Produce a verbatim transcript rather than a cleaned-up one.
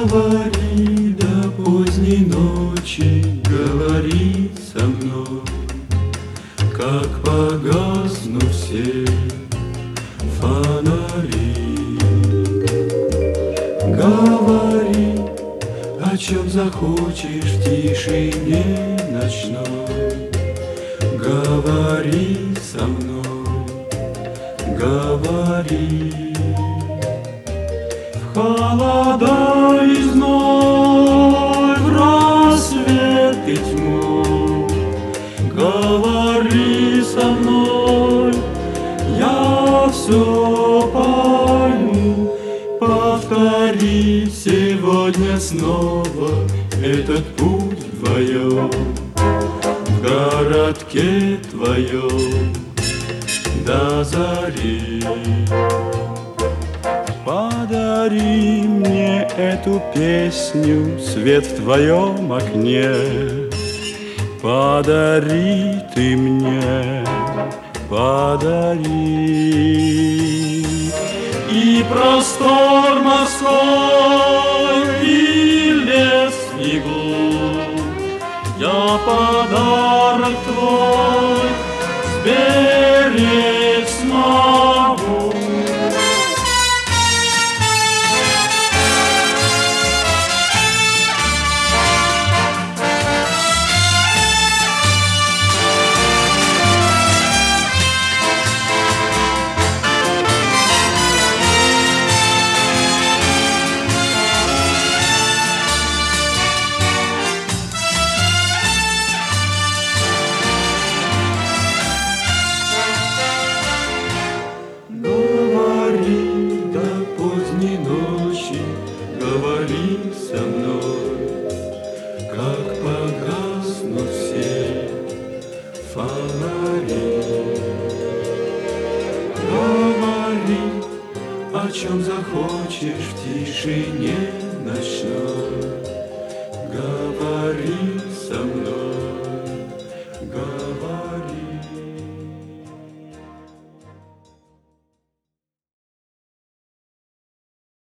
Говори до поздней ночи, говори со мной, как погаснут все фонари. Говори, о чем захочешь в тишине ночной. Говори со мной, говори. В холода и зной, в рассвет и тьму, говори со мной, я все пойму. Повтори сегодня снова этот путь вдвоем в городке твоем до зари. Подари мне эту песню, свет в твоем окне. Подари ты мне, подари. И простор морской, и лес в снегу, я подарок твой сберечь смогу. Говори со мной, как погаснут все фонари. Говори, о чем захочешь в тишине ночной. Говори со мной.